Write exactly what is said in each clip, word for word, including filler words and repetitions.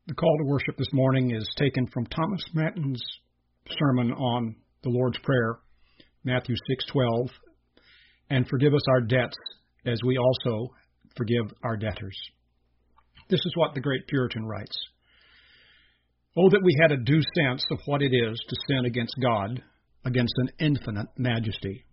The call to worship this morning is taken from Thomas Merton's sermon on the Lord's Prayer, Matthew six twelve, and forgive us our debts as we also forgive our debtors. This is what the great Puritan writes. Oh, that we had a due sense of what it is to sin against God, against an infinite majesty.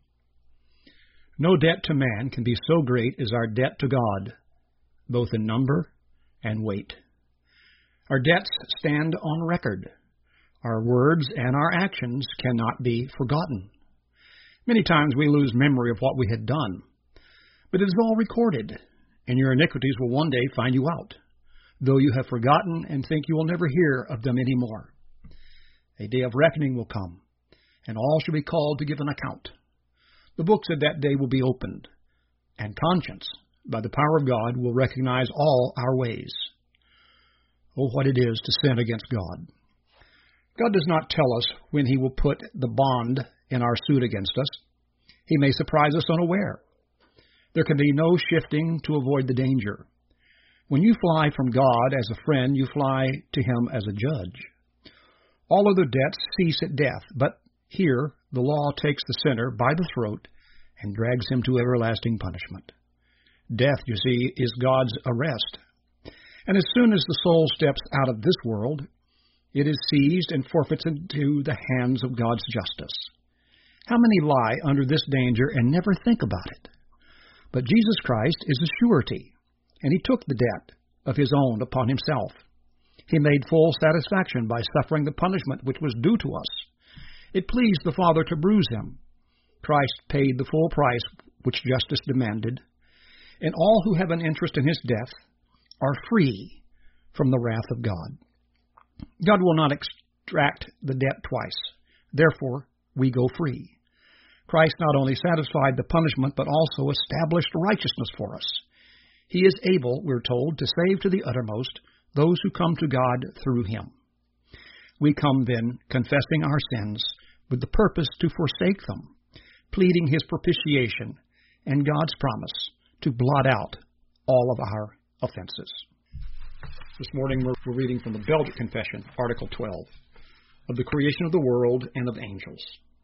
No debt to man can be so great as our debt to God, both in number and weight. Our debts stand on record. Our words and our actions cannot be forgotten. Many times we lose memory of what we had done, but it is all recorded, and your iniquities will one day find you out, though you have forgotten and think you will never hear of them any more. A day of reckoning will come, and all shall be called to give an account. The books of that day will be opened, and conscience, by the power of God, will recognize all our ways. Oh, what it is to sin against God. God does not tell us when he will put the bond in our suit against us. He may surprise us unaware. There can be no shifting to avoid the danger. When you fly from God as a friend, you fly to him as a judge. All other debts cease at death, but here the law takes the sinner by the throat and drags him to everlasting punishment. Death, you see, is God's arrest. And as soon as the soul steps out of this world, it is seized and forfeits into the hands of God's justice. How many lie under this danger and never think about it? But Jesus Christ is a surety, and he took the debt of his own upon himself. He made full satisfaction by suffering the punishment which was due to us. It pleased the Father to bruise him. Christ paid the full price which justice demanded, and all who have an interest in his death are free from the wrath of God. God will not extract the debt twice. Therefore, we go free. Christ not only satisfied the punishment, but also established righteousness for us. He is able, we're told, to save to the uttermost those who come to God through him. We come then, confessing our sins, with the purpose to forsake them, pleading his propitiation and God's promise to blot out all of our offenses. This morning we're, we're reading from the Belgic Confession, Article twelve, of the creation of the world and of angels.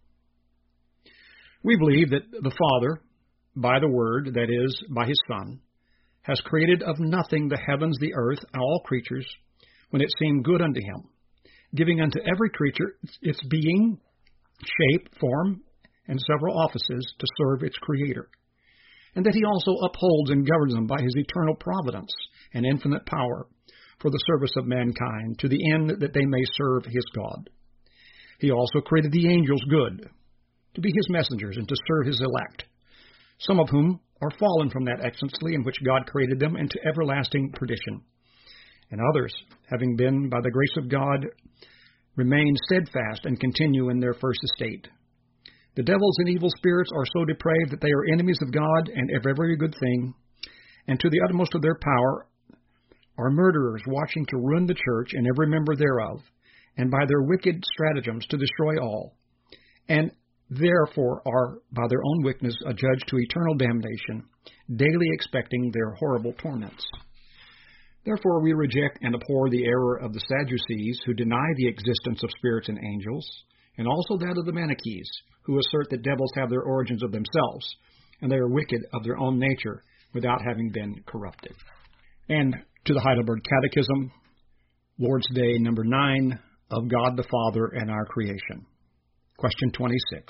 We believe that the Father, by the Word, that is, by his Son, has created of nothing the heavens, the earth, and all creatures, when it seemed good unto him, giving unto every creature its being, shape, form, and several offices to serve its Creator, and that he also upholds and governs them by his eternal providence and infinite power for the service of mankind, to the end that they may serve his God. He also created the angels good, to be his messengers and to serve his elect, some of whom are fallen from that excellency in which God created them into everlasting perdition, and others, having been, by the grace of God, remain steadfast and continue in their first estate. The devils and evil spirits are so depraved that they are enemies of God and of every good thing, and to the utmost of their power are murderers watching to ruin the church and every member thereof, and by their wicked stratagems to destroy all, and therefore are by their own wickedness adjudged to eternal damnation, daily expecting their horrible torments. Therefore we reject and abhor the error of the Sadducees, who deny the existence of spirits and angels, and also that of the Manichees, who assert that devils have their origins of themselves, and they are wicked of their own nature, without having been corrupted. And to the Heidelberg Catechism, Lord's Day number nine, of God the Father and our creation. Question twenty-six.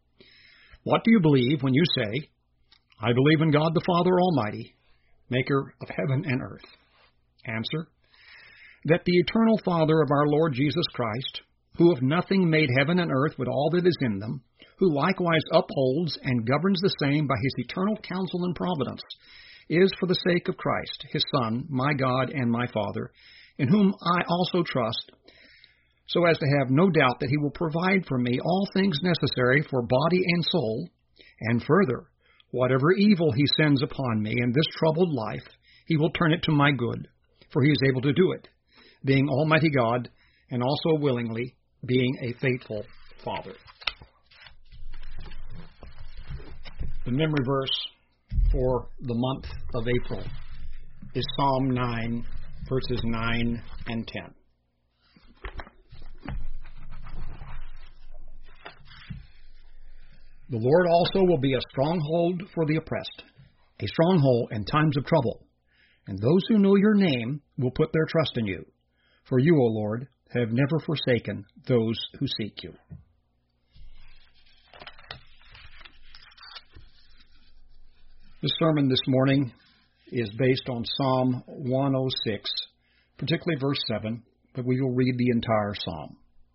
What do you believe when you say, I believe in God the Father Almighty, maker of heaven and earth? Answer, that the eternal Father of our Lord Jesus Christ, who of nothing made heaven and earth with all that is in them, who likewise upholds and governs the same by his eternal counsel and providence, is for the sake of Christ, his Son, my God and my Father, in whom I also trust, so as to have no doubt that he will provide for me all things necessary for body and soul, and further, whatever evil he sends upon me in this troubled life, he will turn it to my good, for he is able to do it, being Almighty God, and also willingly being a faithful Father. The memory verse for the month of April is Psalm nine, verses nine and ten. The Lord also will be a stronghold for the oppressed, a stronghold in times of trouble. And those who know your name will put their trust in you. For you, O Lord, have never forsaken those who seek you. The sermon this morning is based on Psalm one oh six, particularly verse seven, but we will read the entire psalm.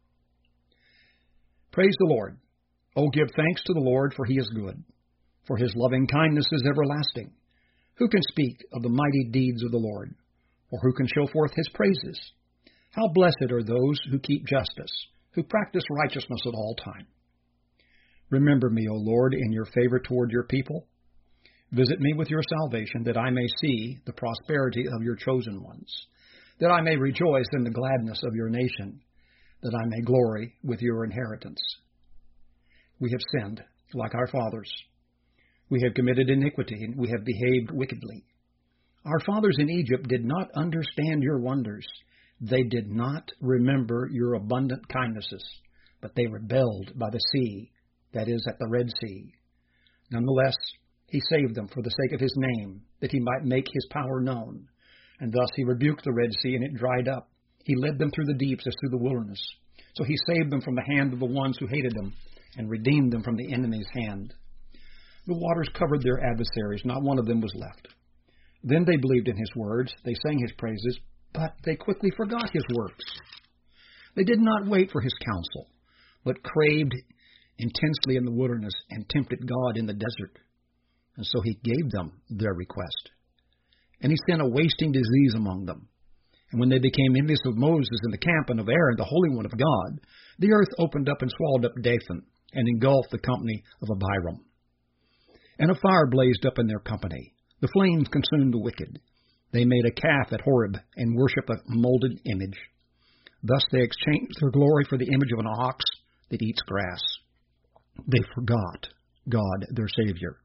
Praise the Lord. Oh, give thanks to the Lord, for he is good, for his loving kindness is everlasting. Who can speak of the mighty deeds of the Lord, or who can show forth his praises? How blessed are those who keep justice, who practice righteousness at all time. Remember me, O Lord, in your favor toward your people. Visit me with your salvation, that I may see the prosperity of your chosen ones, that I may rejoice in the gladness of your nation, that I may glory with your inheritance. We have sinned like our fathers. We have committed iniquity, and we have behaved wickedly. Our fathers in Egypt did not understand your wonders. They did not remember your abundant kindnesses, but they rebelled by the sea, that is, at the Red Sea. Nonetheless, he saved them for the sake of his name, that he might make his power known. And thus he rebuked the Red Sea, and it dried up. He led them through the deeps as through the wilderness. So he saved them from the hand of the ones who hated them, and redeemed them from the enemy's hand. The waters covered their adversaries, not one of them was left. Then they believed in his words, they sang his praises, but they quickly forgot his works. They did not wait for his counsel, but craved intensely in the wilderness and tempted God in the desert. And so he gave them their request. And he sent a wasting disease among them. And when they became envious of Moses in the camp and of Aaron, the Holy One of God, the earth opened up and swallowed up Dathan, and engulfed the company of Abiram. And a fire blazed up in their company. The flames consumed the wicked. They made a calf at Horeb, and worshipped a molded image. Thus they exchanged their glory for the image of an ox that eats grass. They forgot God, their Savior,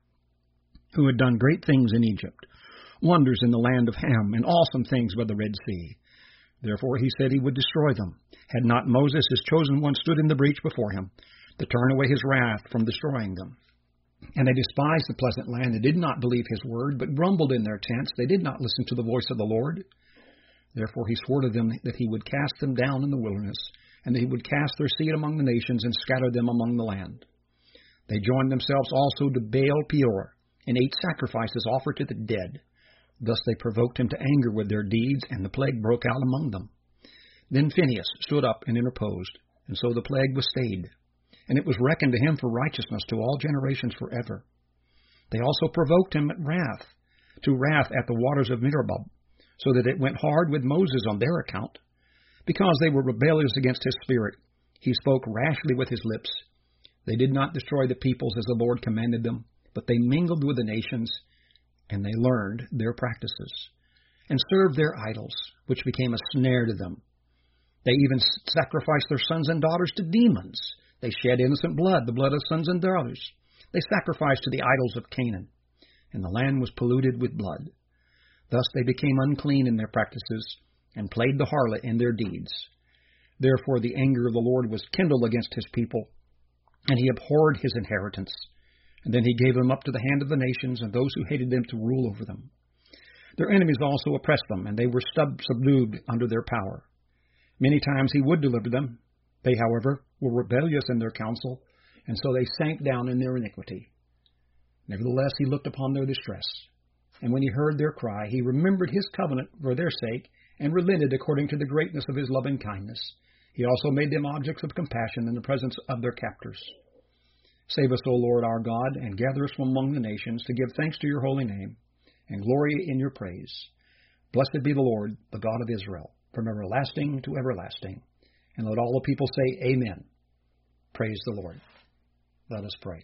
who had done great things in Egypt, wonders in the land of Ham, and awesome things by the Red Sea. Therefore he said he would destroy them, had not Moses, his chosen one, stood in the breach before him, to turn away his wrath from destroying them. And they despised the pleasant land, and did not believe his word, but grumbled in their tents. They did not listen to the voice of the Lord. Therefore he swore to them that he would cast them down in the wilderness, and that he would cast their seed among the nations, and scatter them among the land. They joined themselves also to Baal Peor, and ate sacrifices offered to the dead. Thus they provoked him to anger with their deeds, and the plague broke out among them. Then Phinehas stood up and interposed, and so the plague was stayed. And it was reckoned to him for righteousness to all generations forever. They also provoked him at wrath, to wrath at the waters of Meribah, so that it went hard with Moses on their account. Because they were rebellious against his spirit, he spoke rashly with his lips. They did not destroy the peoples as the Lord commanded them, but they mingled with the nations, and they learned their practices, and served their idols, which became a snare to them. They even sacrificed their sons and daughters to demons. They shed innocent blood, the blood of sons and daughters. They sacrificed to the idols of Canaan, and the land was polluted with blood. Thus they became unclean in their practices, and played the harlot in their deeds. Therefore the anger of the Lord was kindled against his people, and he abhorred his inheritance. And then he gave them up to the hand of the nations, and those who hated them to rule over them. Their enemies also oppressed them, and they were sub- subdued under their power. Many times he would deliver them. They, however, were rebellious in their counsel, and so they sank down in their iniquity. Nevertheless, he looked upon their distress, and when he heard their cry, he remembered his covenant for their sake, and relented according to the greatness of his loving kindness. He also made them objects of compassion in the presence of their captors. Save us, O Lord our God, and gather us from among the nations, to give thanks to your holy name, and glory in your praise. Blessed be the Lord, the God of Israel, from everlasting to everlasting. And let all the people say, Amen. Praise the Lord. Let us pray.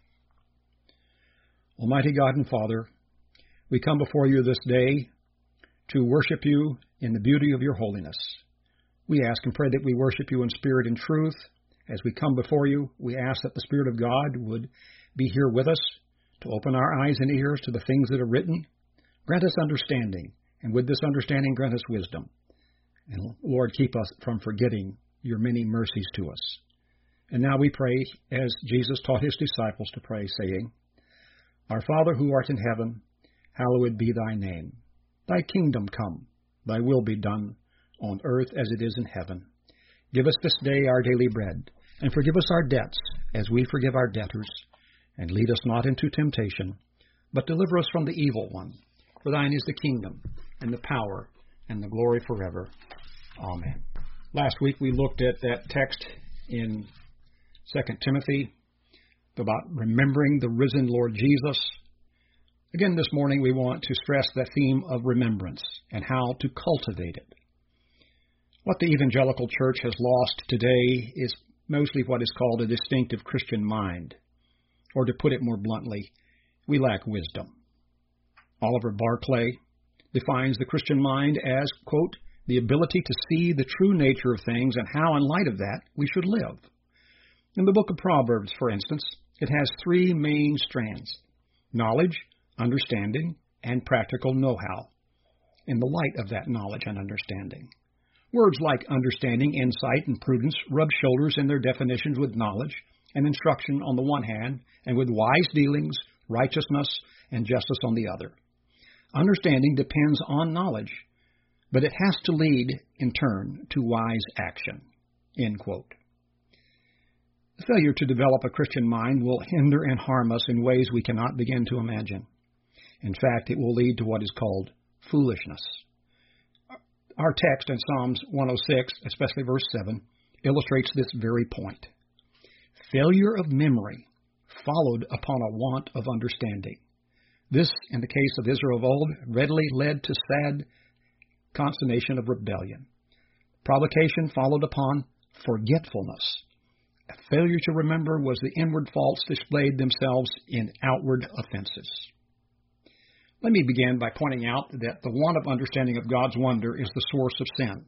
Almighty God and Father, we come before you this day to worship you in the beauty of your holiness. We ask and pray that we worship you in spirit and truth. As we come before you, we ask that the Spirit of God would be here with us, to open our eyes and ears to the things that are written. Grant us understanding, And with this understanding, grant us wisdom. And Lord, keep us from forgetting your many mercies to us. And now we pray as Jesus taught his disciples to pray, saying, Our Father who art in heaven, hallowed be thy name. Thy kingdom come, thy will be done, on earth as it is in heaven. Give us this day our daily bread, and forgive us our debts, as we forgive our debtors. And lead us not into temptation, but deliver us from the evil one. For thine is the kingdom, and the power, and the glory forever. Amen. Last week we looked at that text in Second Timothy about remembering the risen Lord Jesus. Again, this morning we want to stress the theme of remembrance and how to cultivate it. What the evangelical church has lost today is mostly what is called a distinctive Christian mind. Or to put it more bluntly, we lack wisdom. Oliver Barclay defines the Christian mind as, quote, the ability to see the true nature of things and how, in light of that, we should live. In the book of Proverbs, for instance, it has three main strands: knowledge, understanding, and practical know-how. In the light of that knowledge and understanding, words like understanding, insight, and prudence rub shoulders in their definitions with knowledge and instruction on the one hand, and with wise dealings, righteousness, and justice on the other. Understanding depends on knowledge, but it has to lead, in turn, to wise action. End quote. The failure to develop a Christian mind will hinder and harm us in ways we cannot begin to imagine. In fact, it will lead to what is called foolishness. Our text in Psalms one oh six, especially verse seven, illustrates this very point. Failure of memory followed upon a want of understanding. This, in the case of Israel of old, readily led to sad consummation of rebellion. Provocation followed upon forgetfulness. A failure to remember was the inward faults displayed themselves in outward offenses. Let me begin by pointing out that the want of understanding of God's wonder is the source of sin.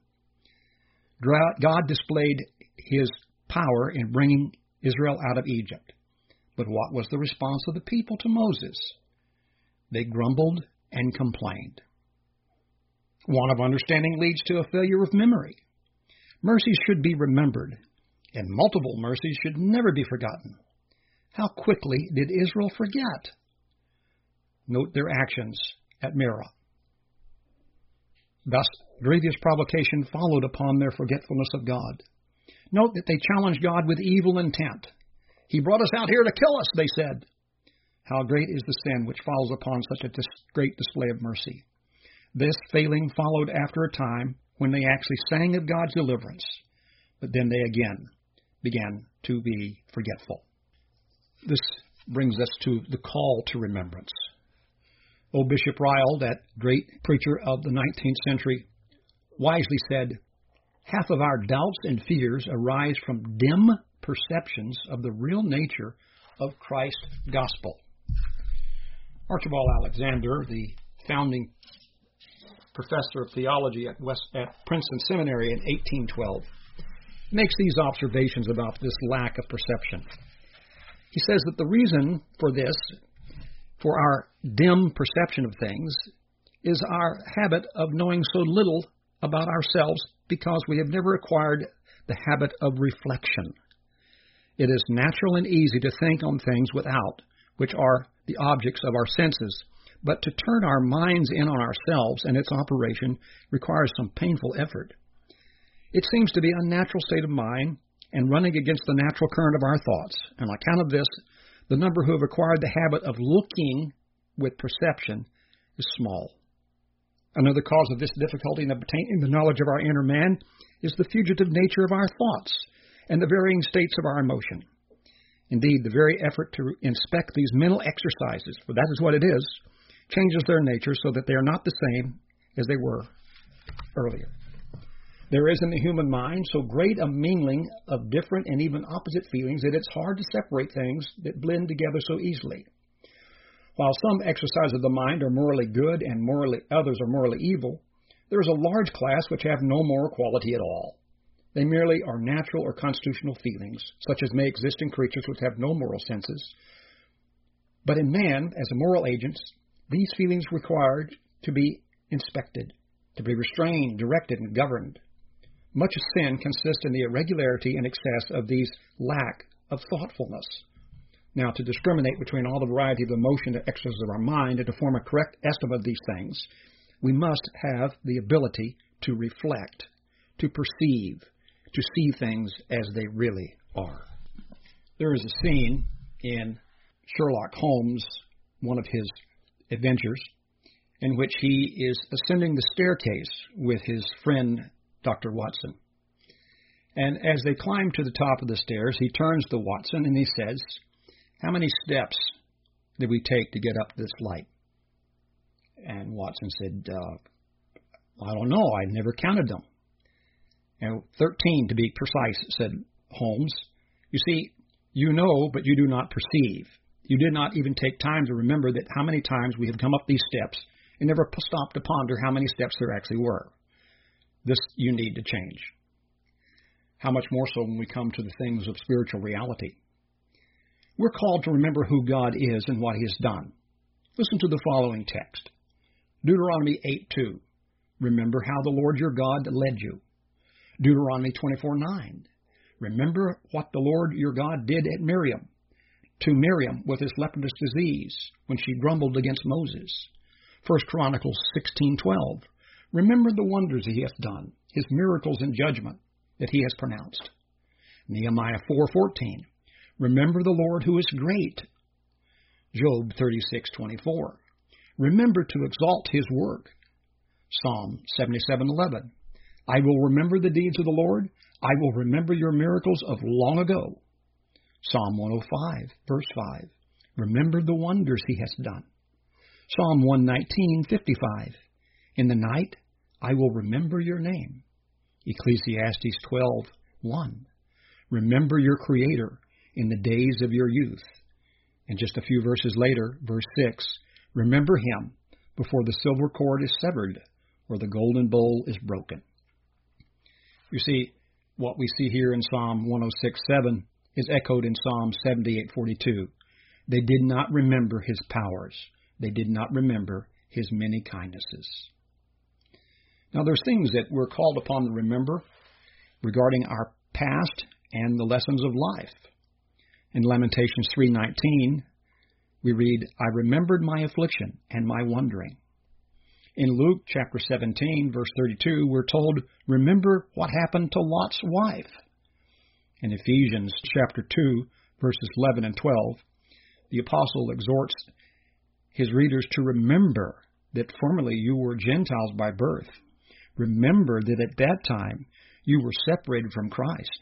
God displayed his power in bringing Israel out of Egypt. But what was the response of the people to Moses? They grumbled and complained. Want of understanding leads to a failure of memory. Mercies should be remembered, and multiple mercies should never be forgotten. How quickly did Israel forget? Note their actions at Meribah. Thus, grievous provocation followed upon their forgetfulness of God. Note that they challenged God with evil intent. He brought us out here to kill us, they said. How great is the sin which follows upon such a dis- great display of mercy. This failing followed after a time when they actually sang of God's deliverance, but then they again began to be forgetful. This brings us to the call to remembrance. O. Bishop Ryle, that great preacher of the nineteenth century, wisely said, half of our doubts and fears arise from dim perceptions of the real nature of Christ's gospel. Archibald Alexander, the founding professor of theology at, West, at Princeton Seminary in eighteen twelve, makes these observations about this lack of perception. He says that the reason for this, for our dim perception of things, is our habit of knowing so little about ourselves because we have never acquired the habit of reflection. It is natural and easy to think on things without, which are the objects of our senses, but to turn our minds in on ourselves and its operation requires some painful effort. It seems to be a natural state of mind and running against the natural current of our thoughts. And on account of this, the number who have acquired the habit of looking with perception is small. Another cause of this difficulty in obtaining the knowledge of our inner man is the fugitive nature of our thoughts and the varying states of our emotion. Indeed, the very effort to inspect these mental exercises, for that is what it is, changes their nature so that they are not the same as they were earlier. There is in the human mind so great a mingling of different and even opposite feelings that it's hard to separate things that blend together so easily. While some exercises of the mind are morally good and morally others are morally evil, there is a large class which have no moral quality at all. They merely are natural or constitutional feelings, such as may exist in creatures which have no moral senses. But in man, as a moral agent, these feelings required to be inspected, to be restrained, directed, and governed. Much sin consists in the irregularity and excess of these lack of thoughtfulness. Now, to discriminate between all the variety of emotion that exercises our mind and to form a correct estimate of these things, we must have the ability to reflect, to perceive, to see things as they really are. There is a scene in Sherlock Holmes, one of his adventures, in which he is ascending the staircase with his friend, Doctor Watson. And as they climb to the top of the stairs, he turns to Watson and he says, "How many steps did we take to get up this flight?" And Watson said, uh, "I don't know. I never counted them." And thirteen to be precise, said Holmes. "You see, you know, but you do not perceive. You did not even take time to remember that how many times we have come up these steps and never stopped to ponder how many steps there actually were. This you need to change." How much more so when we come to the things of spiritual reality. We're called to remember who God is and what He has done. Listen to the following text. Deuteronomy eight two. Remember how the Lord your God led you. Deuteronomy twenty-four nine. Remember what the Lord your God did at Miriam, to Miriam with his leprous disease when she grumbled against Moses. First Chronicles sixteen twelve. Remember the wonders He hath done, His miracles and judgment that He has pronounced. Nehemiah four fourteen. Remember the Lord who is great. Job thirty-six twenty-four. Remember to exalt His work. Psalm seventy-seven eleven. I will remember the deeds of the Lord. I will remember your miracles of long ago. Psalm one oh five, verse five. Remember the wonders He has done. Psalm one nineteen fifty-five. In the night I will remember your name. Ecclesiastes twelve one. Remember your Creator in the days of your youth. And just a few verses later, verse six, remember Him before the silver cord is severed or the golden bowl is broken. You see, what we see here in Psalm one oh six seven is echoed in Psalm seventy-eight forty-two. They did not remember His powers. They did not remember His many kindnesses. Now, there's things that we're called upon to remember regarding our past and the lessons of life. In Lamentations three nineteen, we read, I remembered my affliction and my wandering. In Luke chapter seventeen, verse thirty-two, we're told, remember what happened to Lot's wife. In Ephesians chapter two, verses eleven and twelve, the apostle exhorts his readers to remember that formerly you were Gentiles by birth. Remember that at that time you were separated from Christ.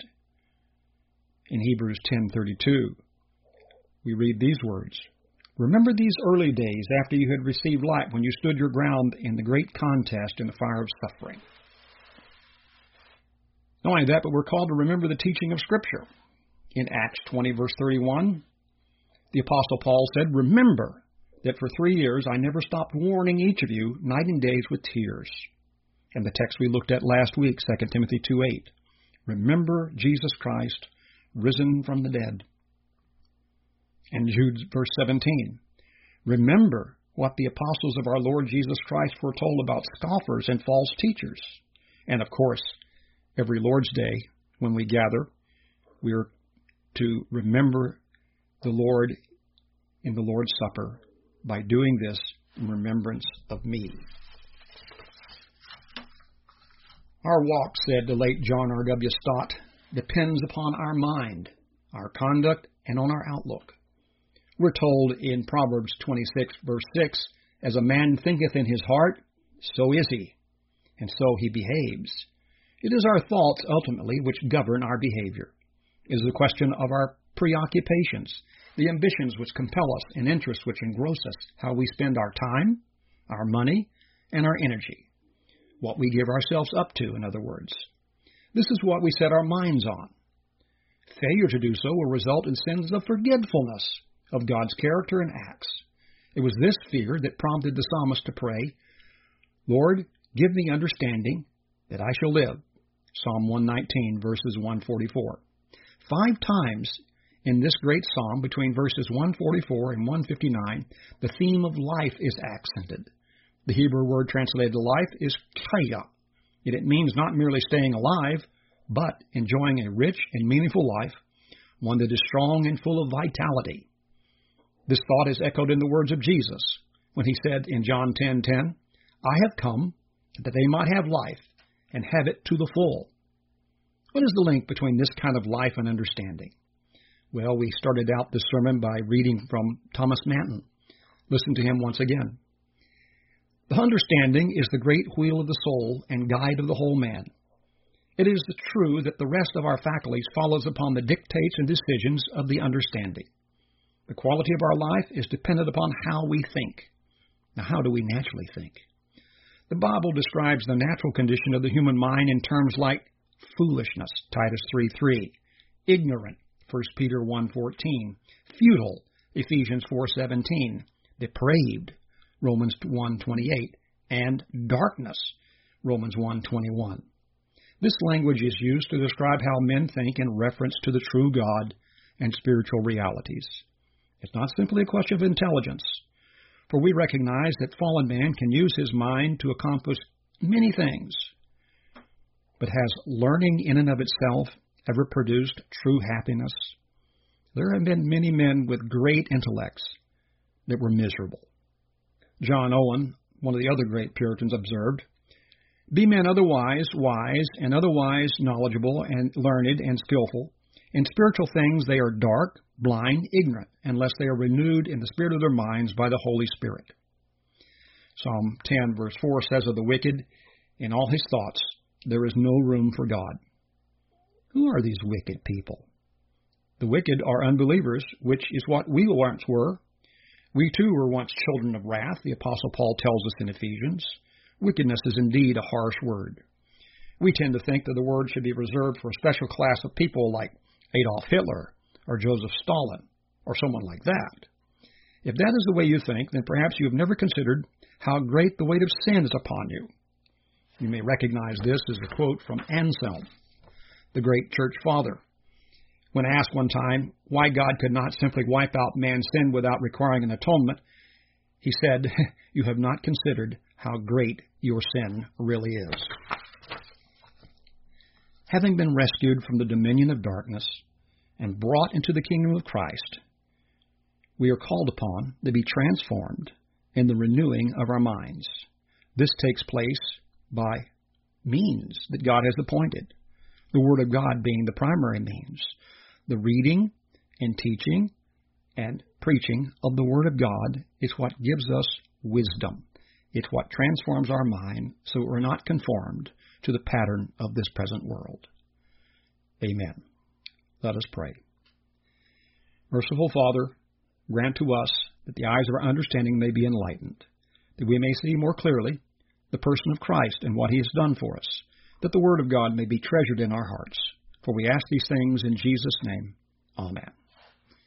In Hebrews ten thirty-two, we read these words, remember these early days after you had received light when you stood your ground in the great contest in the fire of suffering. Not only that, but we're called to remember the teaching of Scripture. In Acts twenty, verse thirty-one, the Apostle Paul said, remember that for three years I never stopped warning each of you night and days with tears. And the text we looked at last week, Second Timothy two eight, remember Jesus Christ, risen from the dead. And Jude verse seventeen, remember what the apostles of our Lord Jesus Christ foretold about scoffers and false teachers. And of course, every Lord's Day, when we gather, we are to remember the Lord in the Lord's Supper by doing this in remembrance of me. Our walk, said the late John R W Stott, depends upon our mind, our conduct, and on our outlook. We're told in Proverbs twenty-six, verse six, as a man thinketh in his heart, so is he, and so he behaves. It is our thoughts, ultimately, which govern our behavior. It is the question of our preoccupations, the ambitions which compel us, and interests which engross us, how we spend our time, our money, and our energy. What we give ourselves up to, in other words. This is what we set our minds on. Failure to do so will result in sins of forgetfulness of God's character and acts. It was this fear that prompted the psalmist to pray, Lord, give me understanding that I shall live. Psalm one nineteen, verses one forty-four. Five times in this great psalm, between verses one forty-four and one fifty-nine, the theme of life is accented. The Hebrew word translated life is kaya, and it means not merely staying alive, but enjoying a rich and meaningful life, one that is strong and full of vitality. This thought is echoed in the words of Jesus when he said in John ten ten, I have come that they might have life and have it to the full. What is the link between this kind of life and understanding? Well, we started out this sermon by reading from Thomas Manton. Listen to him once again. The understanding is the great wheel of the soul and guide of the whole man. It is true that the rest of our faculties follows upon the dictates and decisions of the understanding. The quality of our life is dependent upon how we think. Now, how do we naturally think? The Bible describes the natural condition of the human mind in terms like foolishness, Titus three three, ignorant, First Peter one fourteen, futile, Ephesians four seventeen, depraved, Romans one twenty-eight, and darkness, Romans one twenty-one. This language is used to describe how men think in reference to the true God and spiritual realities. It's not simply a question of intelligence, for we recognize that fallen man can use his mind to accomplish many things. But has learning in and of itself ever produced true happiness? There have been many men with great intellects that were miserable. John Owen, one of the other great Puritans, observed, Be men otherwise wise and otherwise knowledgeable and learned and skillful. In spiritual things they are dark, blind, ignorant, unless they are renewed in the spirit of their minds by the Holy Spirit. Psalm ten, verse four says of the wicked, in all his thoughts there is no room for God. Who are these wicked people? The wicked are unbelievers, which is what we once were. We too were once children of wrath, the Apostle Paul tells us in Ephesians. Wickedness is indeed a harsh word. We tend to think that the word should be reserved for a special class of people like Adolf Hitler or Joseph Stalin or someone like that. If that is the way you think, then perhaps you have never considered how great the weight of sin is upon you. You may recognize this as a quote from Anselm, the great church father. When asked one time why God could not simply wipe out man's sin without requiring an atonement, he said, you have not considered how great your sin really is. Having been rescued from the dominion of darkness and brought into the kingdom of Christ, we are called upon to be transformed in the renewing of our minds. This takes place by means that God has appointed, the Word of God being the primary means. The reading and teaching and preaching of the Word of God is what gives us wisdom. It's what transforms our mind so we're not conformed to the pattern of this present world. Amen. Let us pray. Merciful Father, grant to us that the eyes of our understanding may be enlightened, that we may see more clearly the person of Christ and what he has done for us, that the Word of God may be treasured in our hearts. For we ask these things in Jesus' name. Amen.